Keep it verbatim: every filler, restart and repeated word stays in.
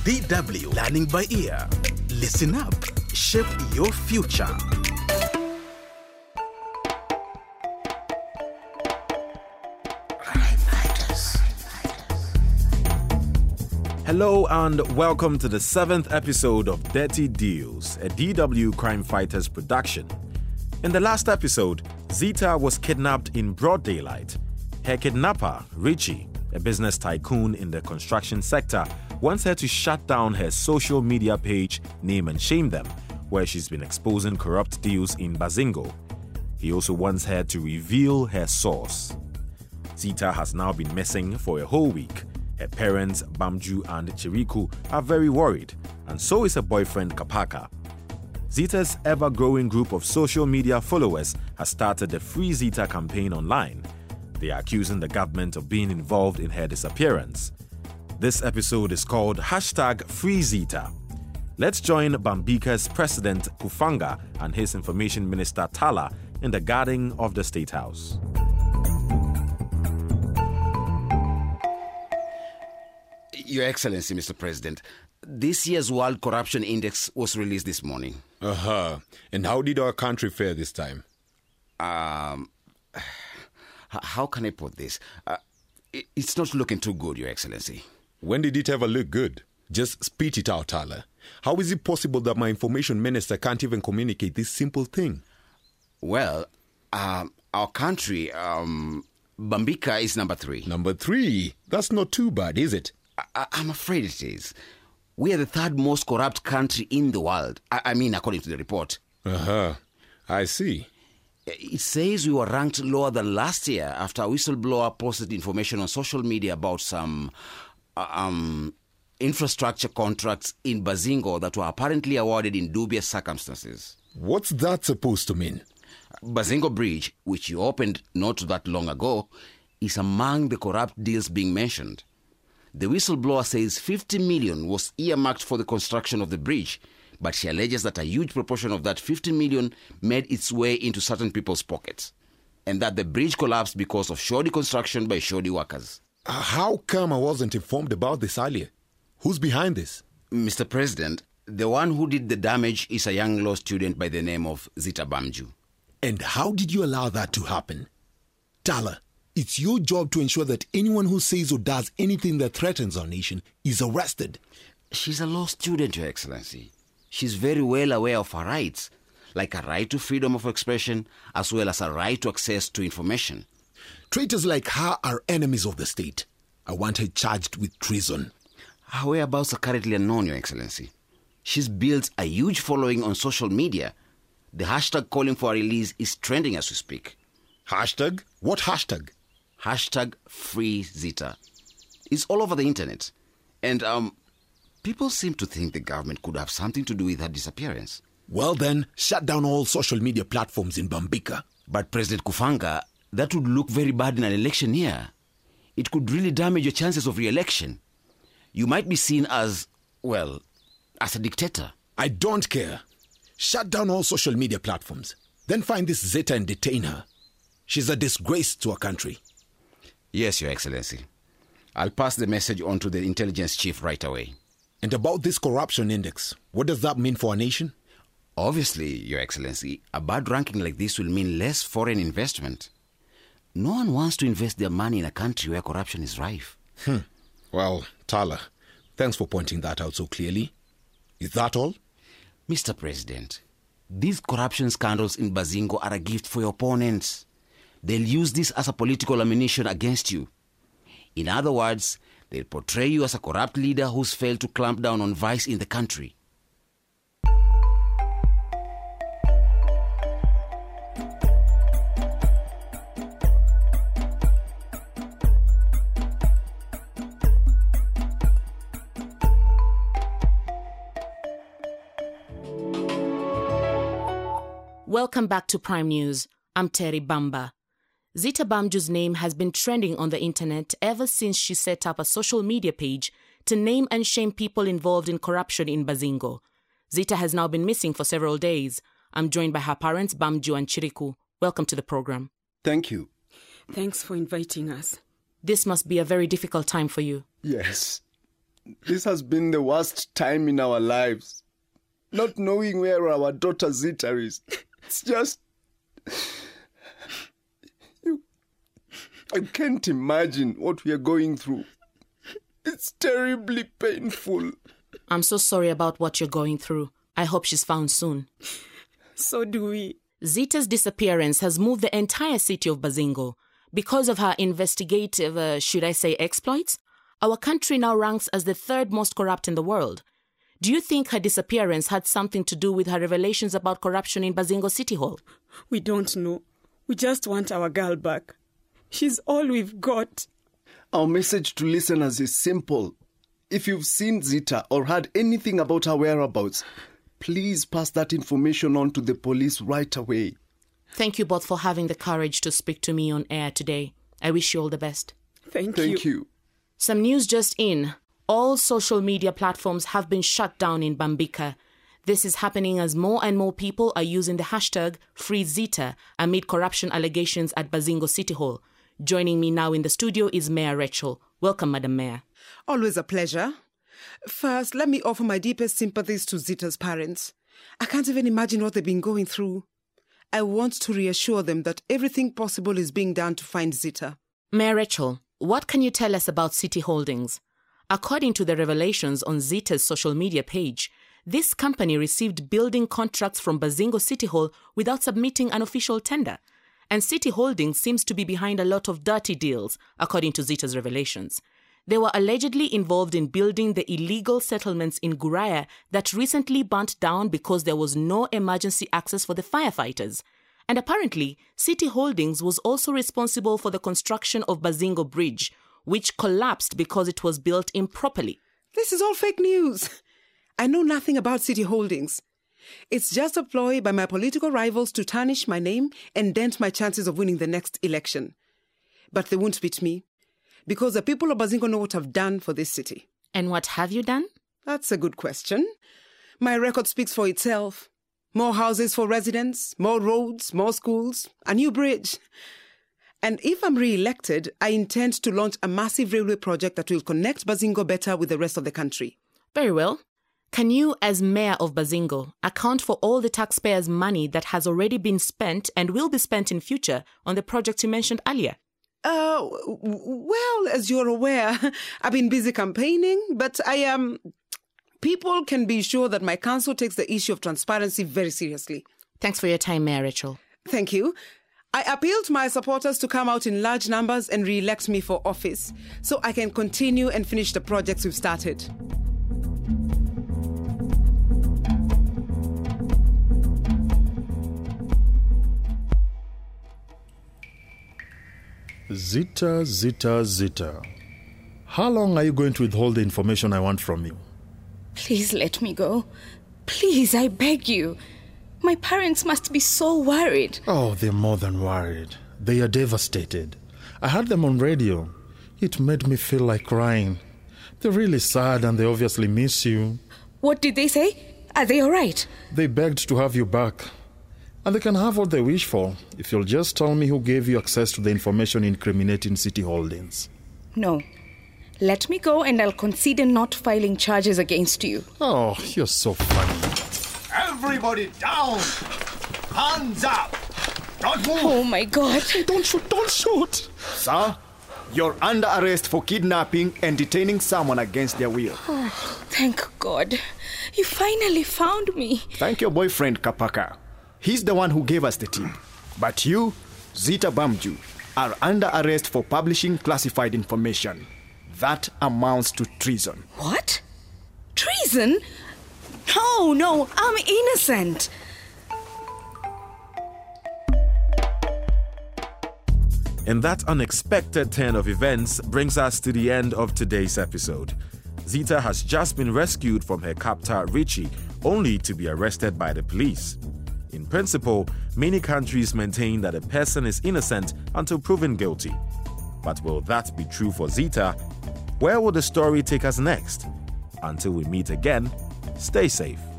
D W Learning by Ear. Listen up. Shape your future. Hello and welcome to the seventh episode of Dirty Deals, a D W Crime Fighters production. In the last episode, Zita was kidnapped in broad daylight. Her kidnapper, Richie, a business tycoon in the construction sector, wants her to shut down her social media page, Name and Shame Them, where she's been exposing corrupt deals in Bazingo. He also wants her to reveal her source. Zita has now been missing for a whole week. Her parents, Bamju and Chiriku, are very worried, and so is her boyfriend, Kapaka. Zita's ever-growing group of social media followers has started the Free Zita campaign online. They are accusing the government of being involved in her disappearance. This episode is called Hashtag Free Zita. Let's join Bambika's President, Kufanga, and his Information Minister, Tala, in the garden of the State House. Your Excellency, Mister President, this year's World Corruption Index was released this morning. Uh-huh. And how did our country fare this time? Um, how can I put this? Uh, it's not looking too good, Your Excellency. When did it ever look good? Just spit it out, Tala. How is it possible that my information minister can't even communicate this simple thing? Well, um, our country, um, Bambika is number three. Number three? That's not too bad, is it? I- I'm afraid it is. We are the third most corrupt country in the world. I, I mean, according to the report. Uh-huh. I see. It says we were ranked lower than last year after a whistleblower posted information on social media about some uh, um, infrastructure contracts in Bazingo that were apparently awarded in dubious circumstances. What's that supposed to mean? Bazingo Bridge, which you opened not that long ago, is among the corrupt deals being mentioned. The whistleblower says fifty million was earmarked for the construction of the bridge, but she alleges that a huge proportion of that fifty million made its way into certain people's pockets, and that the bridge collapsed because of shoddy construction by shoddy workers. Uh, how come I wasn't informed about this earlier? Who's behind this? Mister President, the one who did the damage is a young law student by the name of Zita Bamju. And how did you allow that to happen? Tala, it's your job to ensure that anyone who says or does anything that threatens our nation is arrested. She's a law student, Your Excellency. She's very well aware of her rights, like a right to freedom of expression, as well as a right to access to information. Traitors like her are enemies of the state. I want her charged with treason. Her whereabouts are currently unknown, Your Excellency. She's built a huge following on social media. The hashtag calling for her release is trending as we speak. Hashtag? What hashtag? Hashtag Free Zita. It's all over the internet. And um, people seem to think the government could have something to do with her disappearance. Well then, shut down all social media platforms in Bambika. But President Kufanga, that would look very bad in an election year. It could really damage your chances of re-election. You might be seen as, well, as a dictator. I don't care. Shut down all social media platforms. Then find this Zeta and detain her. She's a disgrace to our country. Yes, Your Excellency. I'll pass the message on to the intelligence chief right away. And about this corruption index, what does that mean for our nation? Obviously, Your Excellency, a bad ranking like this will mean less foreign investment. No one wants to invest their money in a country where corruption is rife. Hmm. Well, Tala, thanks for pointing that out so clearly. Is that all? Mister President, these corruption scandals in Bazingo are a gift for your opponents. They'll use this as a political ammunition against you. In other words, they'll portray you as a corrupt leader who's failed to clamp down on vice in the country. Welcome back to Prime News. I'm Terry Bamba. Zita Bamju's name has been trending on the internet ever since she set up a social media page to name and shame people involved in corruption in Bazingo. Zita has now been missing for several days. I'm joined by her parents, Bamju and Chiriku. Welcome to the program. Thank you. Thanks for inviting us. This must be a very difficult time for you. Yes. This has been the worst time in our lives. Not knowing where our daughter Zita is. It's just... You... I can't imagine what we are going through. It's terribly painful. I'm so sorry about what you're going through. I hope she's found soon. So do we. Zita's disappearance has moved the entire city of Bazingo. Because of her investigative, uh, should I say, exploits, our country now ranks as the third most corrupt in the world. Do you think her disappearance had something to do with her revelations about corruption in Bazingo City Hall? We don't know. We just want our girl back. She's all we've got. Our message to listeners is simple. If you've seen Zita or heard anything about her whereabouts, please pass that information on to the police right away. Thank you both for having the courage to speak to me on air today. I wish you all the best. Thank, Thank you. you. Some news just in. All social media platforms have been shut down in Bambika. This is happening as more and more people are using the hashtag FreeZita amid corruption allegations at Bazingo City Hall. Joining me now in the studio is Mayor Rachel. Welcome, Madam Mayor. Always a pleasure. First, let me offer my deepest sympathies to Zita's parents. I can't even imagine what they've been going through. I want to reassure them that everything possible is being done to find Zita. Mayor Rachel, what can you tell us about City Holdings? According to the revelations on Zita's social media page, this company received building contracts from Bazingo City Hall without submitting an official tender. And City Holdings seems to be behind a lot of dirty deals, according to Zita's revelations. They were allegedly involved in building the illegal settlements in Guraya that recently burnt down because there was no emergency access for the firefighters. And apparently, City Holdings was also responsible for the construction of Bazingo Bridge, which collapsed because it was built improperly. This is all fake news. I know nothing about City Holdings. It's just a ploy by my political rivals to tarnish my name and dent my chances of winning the next election. But they won't beat me, because the people of Bazingo know what I've done for this city. And what have you done? That's a good question. My record speaks for itself. More houses for residents, more roads, more schools, a new bridge. And if I'm re-elected, I intend to launch a massive railway project that will connect Bazingo better with the rest of the country. Very well. Can you, as mayor of Bazingo, account for all the taxpayers' money that has already been spent and will be spent in future on the project you mentioned earlier? Uh, well, as you're aware, I've been busy campaigning, but I am... Um, people can be sure that my council takes the issue of transparency very seriously. Thanks for your time, Mayor Rachel. Thank you. I appeal to my supporters to come out in large numbers and re-elect me for office so I can continue and finish the projects we've started. Zita, Zita, Zita. How long are you going to withhold the information I want from you? Please let me go. Please, I beg you. My parents must be so worried. Oh, they're more than worried. They are devastated. I heard them on radio. It made me feel like crying. They're really sad and they obviously miss you. What did they say? Are they all right? They begged to have you back. And they can have what they wish for if you'll just tell me who gave you access to the information incriminating City Holdings. No. Let me go and I'll consider not filing charges against you. Oh, you're so funny. Everybody down! Hands up! Don't move! Oh my God. Don't shoot, don't shoot! Sir, you're under arrest for kidnapping and detaining someone against their will. Oh, thank God. You finally found me. Thank your boyfriend, Kapaka. He's the one who gave us the tip. But you, Zita Bamju, are under arrest for publishing classified information. That amounts to treason. What? Treason? No, no, I'm innocent. And that unexpected turn of events brings us to the end of today's episode. Zita has just been rescued from her captor Richie, only to be arrested by the police. In principle, many countries maintain that a person is innocent until proven guilty. But will that be true for Zita? Where will the story take us next? Until we meet again, stay safe.